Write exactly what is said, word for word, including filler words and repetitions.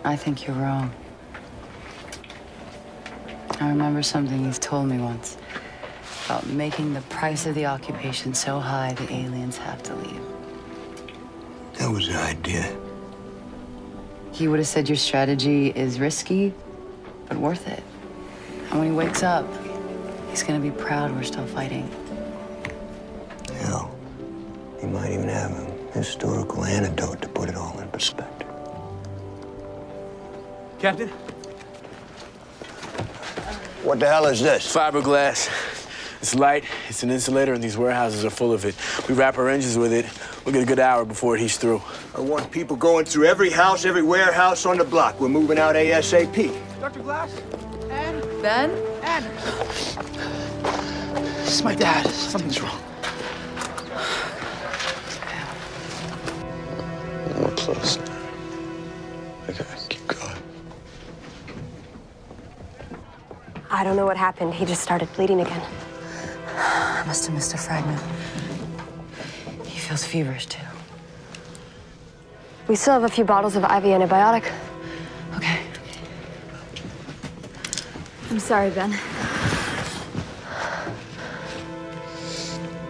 I think you're wrong. I remember something he's told me once about making the price of the occupation so high the aliens have to leave. That was the idea. He would have said your strategy is risky, but worth it. And when he wakes up, he's gonna be proud we're still fighting. Hell, he might even have a historical antidote to put it all in perspective. Captain? What the hell is this? Fiberglass. It's light, it's an insulator, and these warehouses are full of it. We wrap our engines with it. We'll get a good hour before it heats through. I want people going through every house, every warehouse on the block. We're moving out ASAP. Doctor Glass? Ann? Ben? Ann! This is my dad. Something's wrong. We're close now. Okay, keep going. I don't know what happened. He just started bleeding again. I must have missed a fragment. He feels feverish, too. We still have a few bottles of I V antibiotic. Okay. I'm sorry, Ben.